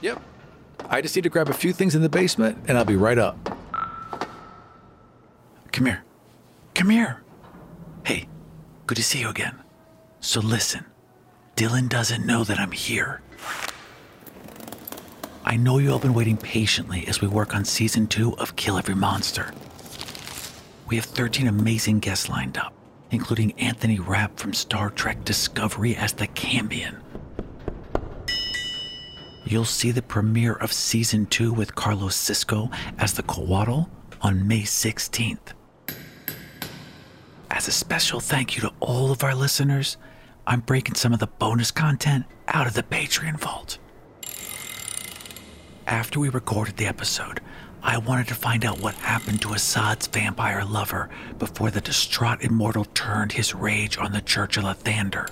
Yep. I just need to grab a few things in the basement, and I'll be right up. Come here. Come here. Hey, good to see you again. So listen, Dylan doesn't know that I'm here. I know you all been waiting patiently as we work on Season 2 of Kill Every Monster. We have 13 amazing guests lined up, including Anthony Rapp from Star Trek Discovery as the Cambion. You'll see the premiere of Season 2 with Carlos Cisco as the Coatl on May 16th. As a special thank you to all of our listeners, I'm breaking some of the bonus content out of the Patreon vault. After we recorded the episode, I wanted to find out what happened to Assad's vampire lover before the distraught immortal turned his rage on the Church of Lathander.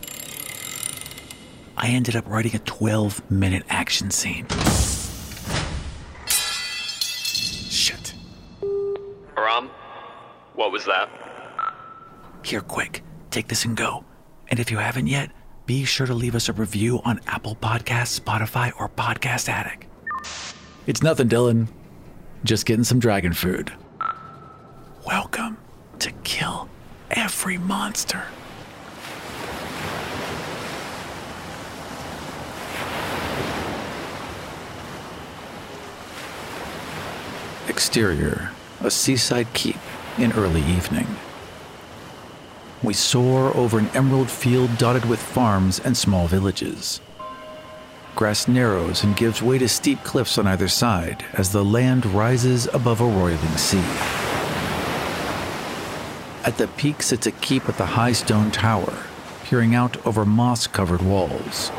I ended up writing a 12-minute action scene. Shit. Aram, what was that? Here, quick, take this and go. And if you haven't yet, be sure to leave us a review on Apple Podcasts, Spotify, or Podcast Addict. It's nothing, Dylan. Just getting some dragon food. Welcome to Kill Every Monster. Exterior, a seaside keep in early evening. We soar over an emerald field dotted with farms and small villages. Grass narrows and gives way to steep cliffs on either side as the land rises above a roiling sea. At the peak sits a keep at the high stone tower, peering out over moss-covered walls.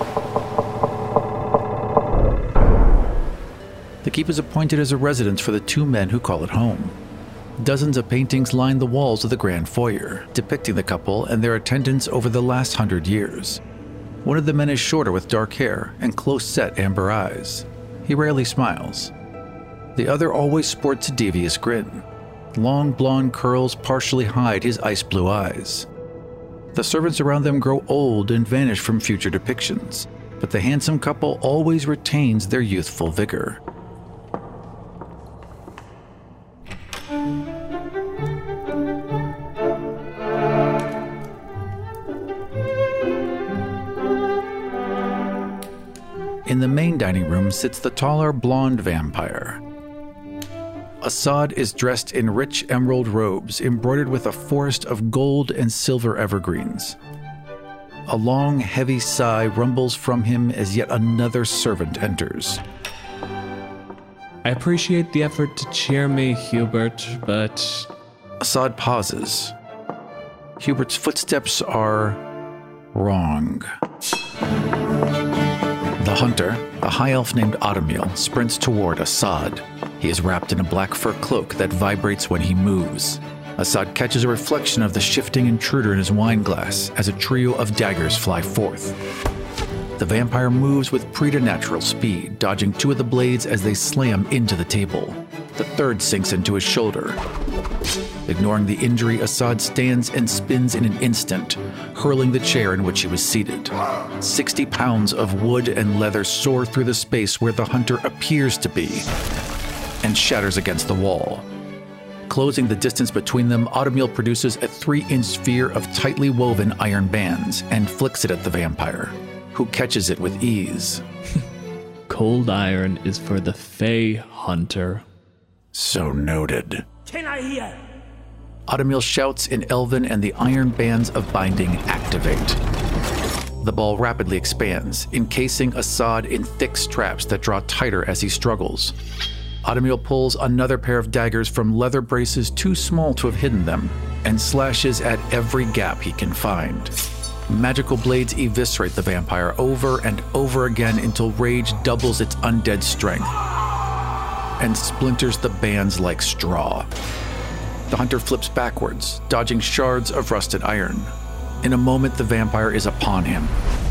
The keep is appointed as a residence for the two men who call it home. Dozens of paintings line the walls of the grand foyer, depicting the couple and their attendants over the last 100 years. One of the men is shorter with dark hair and close-set amber eyes. He rarely smiles. The other always sports a devious grin. Long blonde curls partially hide his ice-blue eyes. The servants around them grow old and vanish from future depictions, but the handsome couple always retains their youthful vigor. In the main dining room sits the taller blonde vampire. Assad is dressed in rich emerald robes embroidered with a forest of gold and silver evergreens. A long, heavy sigh rumbles from him as yet another servant enters. I appreciate the effort to cheer me, Hubert, but... Assad pauses. Hubert's footsteps are wrong. The hunter, a high elf named Adamil, sprints toward Assad. He is wrapped in a black fur cloak that vibrates when he moves. Assad catches a reflection of the shifting intruder in his wine glass as a trio of daggers fly forth. The vampire moves with preternatural speed, dodging two of the blades as they slam into the table. The third sinks into his shoulder. Ignoring the injury, Assad stands and spins in an instant, hurling the chair in which he was seated. 60 pounds of wood and leather soar through the space where the hunter appears to be, and shatters against the wall. Closing the distance between them, Adamil produces a 3-inch sphere of tightly woven iron bands and flicks it at the vampire, who catches it with ease. Cold iron is for the Fey hunter. So noted. Adamil shouts in Elven and the iron bands of binding activate. The ball rapidly expands, encasing Assad in thick straps that draw tighter as he struggles. Adamil pulls another pair of daggers from leather braces too small to have hidden them, and slashes at every gap he can find. Magical blades eviscerate the vampire over and over again until rage doubles its undead strength and splinters the bands like straw. The hunter flips backwards, dodging shards of rusted iron. In a moment, the vampire is upon him.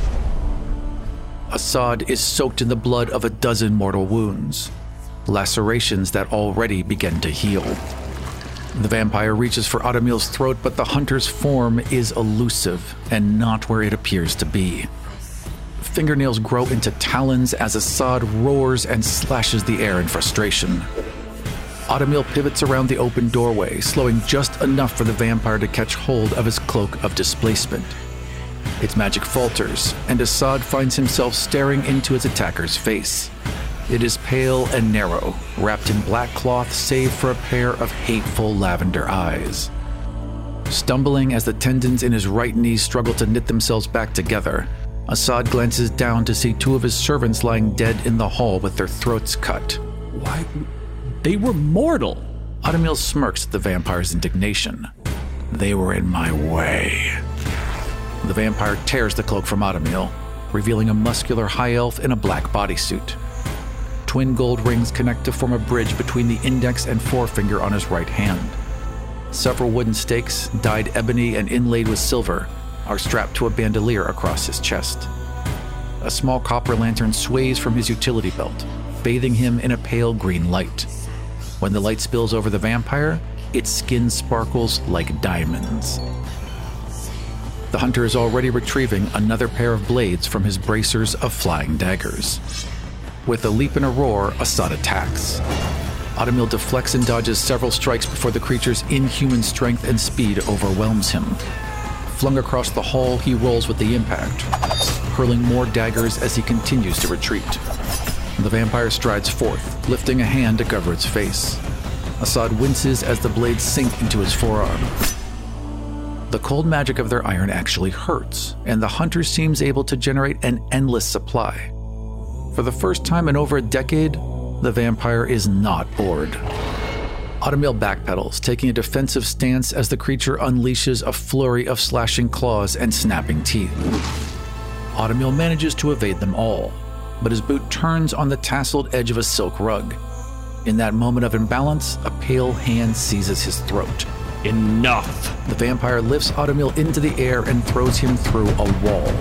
Assad is soaked in the blood of a dozen mortal wounds, lacerations that already begin to heal. The vampire reaches for Adamil's throat, but the hunter's form is elusive and not where it appears to be. fingernails grow into talons as Assad roars and slashes the air in frustration. Automil pivots around the open doorway, slowing just enough for the vampire to catch hold of his cloak of displacement. Its magic falters, and Assad finds himself staring into his attacker's face. It is pale and narrow, wrapped in black cloth save for a pair of hateful lavender eyes. Stumbling as the tendons in his right knee struggle to knit themselves back together, Assad glances down to see two of his servants lying dead in the hall with their throats cut. Why? They were mortal! Automil smirks at the vampire's indignation. They were in my way. The vampire tears the cloak from Automil, revealing a muscular high elf in a black bodysuit. Twin gold rings connect to form a bridge between the index and forefinger on his right hand. Several wooden stakes, dyed ebony and inlaid with silver, are strapped to a bandolier across his chest. A small copper lantern sways from his utility belt, bathing him in a pale green light. When the light spills over the vampire, its skin sparkles like diamonds. The hunter is already retrieving another pair of blades from his bracers of flying daggers. With a leap and a roar, Assad attacks. Automil deflects and dodges several strikes before the creature's inhuman strength and speed overwhelms him. Flung across the hall, he rolls with the impact, hurling more daggers as he continues to retreat. The vampire strides forth, lifting a hand to cover its face. Assad winces as the blades sink into his forearm. The cold magic of their iron actually hurts, and the hunter seems able to generate an endless supply. For the first time in over a decade, the vampire is not bored. Automil backpedals, taking a defensive stance as the creature unleashes a flurry of slashing claws and snapping teeth. Automil manages to evade them all, but his boot turns on the tasseled edge of a silk rug. In that moment of imbalance, a pale hand seizes his throat. Enough! The vampire lifts Automil into the air and throws him through a wall.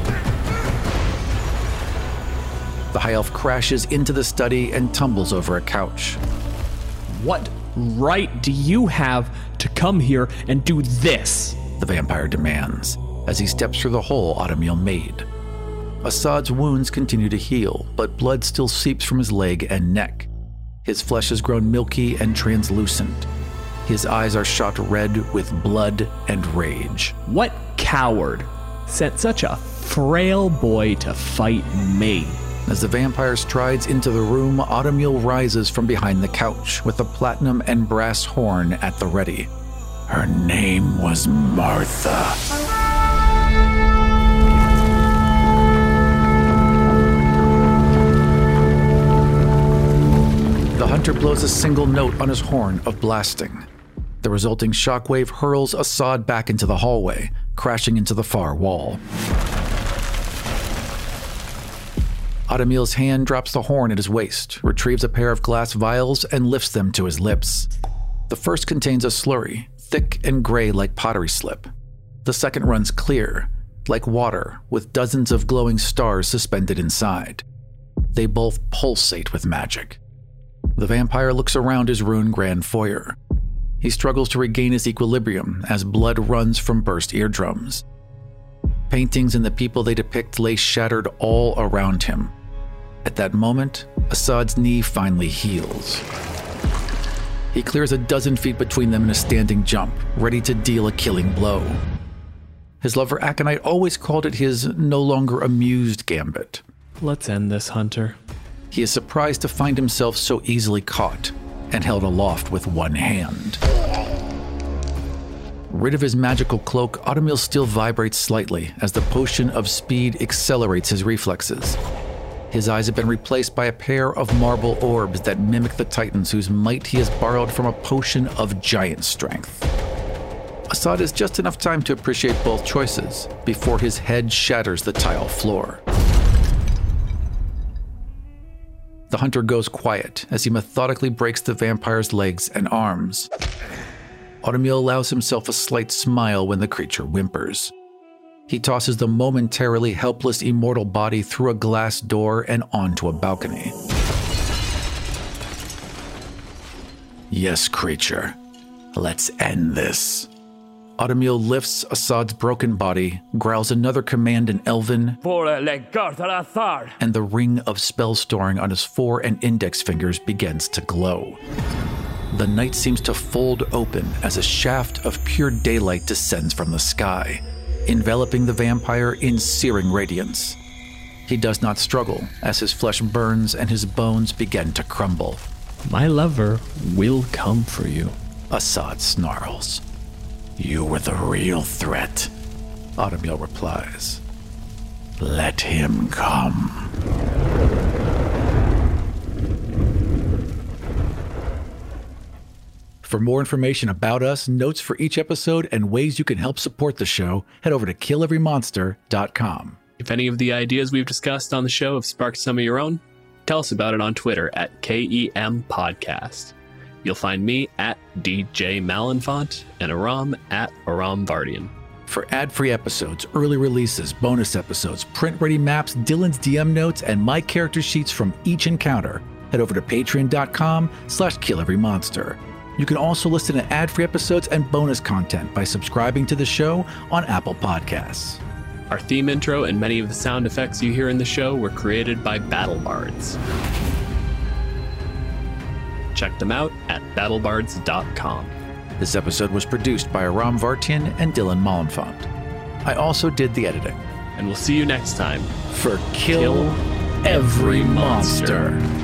The high elf crashes into the study and tumbles over a couch. What right do you have to come here and do this? The vampire demands, as he steps through the hole Automil made. Assad's wounds continue to heal, but blood still seeps from his leg and neck. His flesh has grown milky and translucent. His eyes are shot red with blood and rage. What coward sent such a frail boy to fight me? As the vampire strides into the room, Automil rises from behind the couch with a platinum and brass horn at the ready. Her name was Martha. The hunter blows a single note on his horn of blasting. The resulting shockwave hurls Assad back into the hallway, crashing into the far wall. Automil's hand drops the horn at his waist, retrieves a pair of glass vials, and lifts them to his lips. The first contains a slurry, thick and gray like pottery slip. The second runs clear, like water, with dozens of glowing stars suspended inside. They both pulsate with magic. The vampire looks around his ruined grand foyer. He struggles to regain his equilibrium as blood runs from burst eardrums. Paintings and the people they depict lay shattered all around him. At that moment, Assad's knee finally heals. He clears a dozen feet between them in a standing jump, ready to deal a killing blow. His lover Aconite always called it his no longer amused gambit. Let's end this, Hunter. He is surprised to find himself so easily caught and held aloft with one hand. Rid of his magical cloak, Automil still vibrates slightly as the potion of speed accelerates his reflexes. His eyes have been replaced by a pair of marble orbs that mimic the titans whose might he has borrowed from a potion of giant strength. Assad has just enough time to appreciate both choices before his head shatters the tile floor. The hunter goes quiet as he methodically breaks the vampire's legs and arms. Automil allows himself a slight smile when the creature whimpers. He tosses the momentarily helpless immortal body through a glass door and onto a balcony. Yes, creature. Let's end this. Adamil lifts Assad's broken body, growls another command in Elven, and the ring of spell storing on his fore and index fingers begins to glow. The night seems to fold open as a shaft of pure daylight descends from the sky, enveloping the vampire in searing radiance. He does not struggle as his flesh burns and his bones begin to crumble. My lover will come for you. Assad snarls. You were the real threat, Adamil replies. Let him come. For more information about us, notes for each episode, and ways you can help support the show, head over to KillEveryMonster.com. If any of the ideas we've discussed on the show have sparked some of your own, tell us about it on Twitter at KEM Podcast. You'll find me at DJ Malenfant and Aram at Aram Vardian. For ad-free episodes, early releases, bonus episodes, print-ready maps, Dylan's DM notes, and my character sheets from each encounter, head over to patreon.com/KillEveryMonster. You can also listen to ad-free episodes and bonus content by subscribing to the show on Apple Podcasts. Our theme intro and many of the sound effects you hear in the show were created by BattleBards. Check them out at battlebards.com. This episode was produced by Aram Vartian and Dylan Malenfant. I also did the editing. And we'll see you next time for Kill Every Monster.